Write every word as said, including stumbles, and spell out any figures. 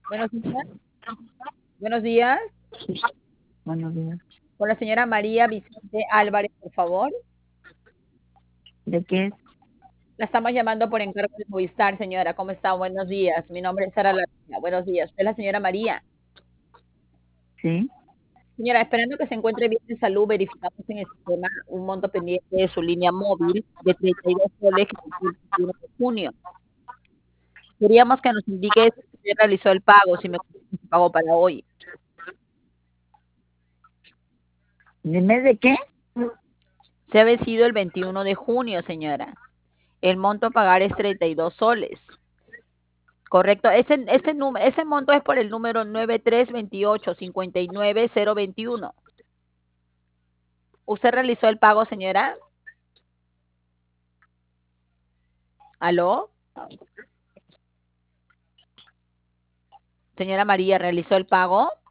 Buenos días. Buenos días. Buenos días. Con la señora María Vicente Álvarez, por favor. ¿De qué es? La estamos llamando por encargo de Movistar, señora. ¿Cómo está? Buenos días. Mi nombre es Sara Lavilla. Buenos días. Usted es la señora María. Sí. Señora, esperando que se encuentre bien de salud, verificamos en el sistema un monto pendiente de su línea móvil de treinta y dos soles que venció el veintiuno de junio. Queríamos que nos indique si usted realizó el pago, si me confirma su pago para hoy. ¿Dime de qué? Se ha vencido el veintiuno de junio, señora. El monto a pagar es treinta y dos soles. Correcto. Ese, ese, número, ese monto es por el número nueve tres dos ocho, cinco nueve cero dos uno. ¿Usted realizó el pago, señora? ¿Aló? Señora María, ¿realizó el pago?